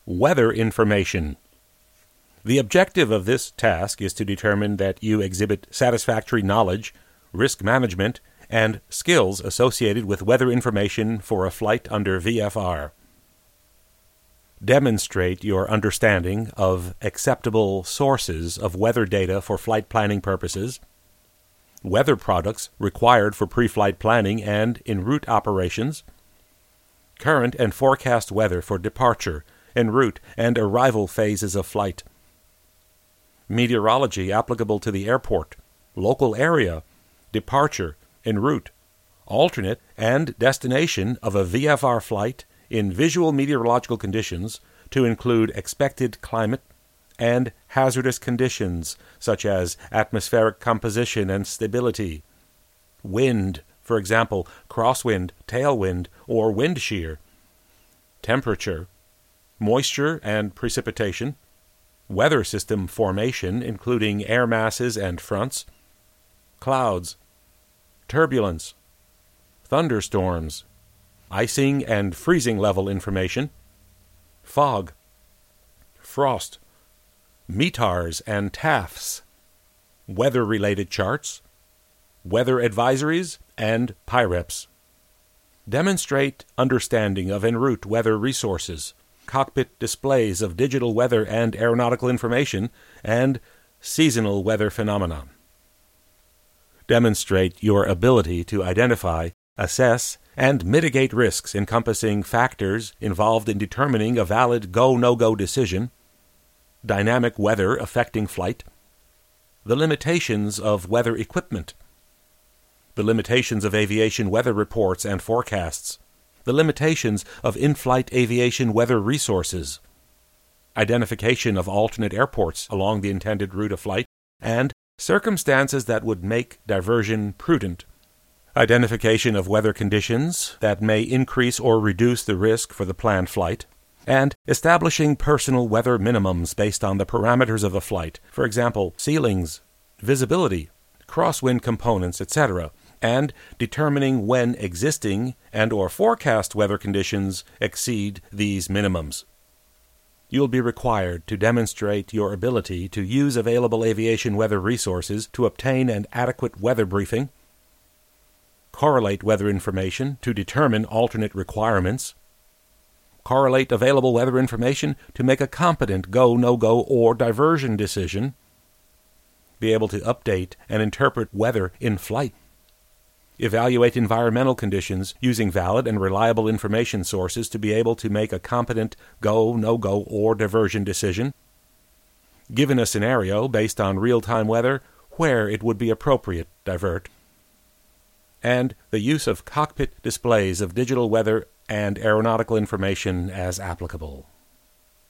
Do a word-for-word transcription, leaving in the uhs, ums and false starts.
Weather information. The objective of this task is to determine that you exhibit satisfactory knowledge, risk management, and skills associated with weather information for a flight under V F R. Demonstrate your understanding of acceptable sources of weather data for flight planning purposes, weather products required for pre-flight planning and en route operations, current and forecast weather for departure, en route, and arrival phases of flight, meteorology applicable to the airport, local area, departure, en route, alternate, and destination of a V F R flight in visual meteorological conditions to include expected climate and hazardous conditions such as atmospheric composition and stability, wind, for example, crosswind, tailwind, or wind shear, temperature, moisture and precipitation, weather system formation including air masses and fronts, clouds, turbulence, thunderstorms, icing and freezing level information, fog, frost, METARs and T A Fs, weather-related charts, weather advisories, and P I R E Ps. Demonstrate understanding of en route weather resources, cockpit displays of digital weather and aeronautical information, and seasonal weather phenomena. Demonstrate your ability to identify, assess, and mitigate risks encompassing factors involved in determining a valid go-no-go decision, dynamic weather affecting flight, the limitations of weather equipment, the limitations of aviation weather reports and forecasts, the limitations of in-flight aviation weather resources, identification of alternate airports along the intended route of flight, and circumstances that would make diversion prudent, identification of weather conditions that may increase or reduce the risk for the planned flight, and establishing personal weather minimums based on the parameters of a flight, for example, ceilings, visibility, crosswind components, et cetera, and determining when existing and or forecast weather conditions exceed these minimums. You'll be required to demonstrate your ability to use available aviation weather resources to obtain an adequate weather briefing, correlate weather information to determine alternate requirements, correlate available weather information to make a competent go, no-go, or diversion decision, be able to update and interpret weather in flight, evaluate environmental conditions using valid and reliable information sources to be able to make a competent go, no-go, or diversion decision, given a scenario based on real-time weather where it would be appropriate divert, and the use of cockpit displays of digital weather and aeronautical information as applicable.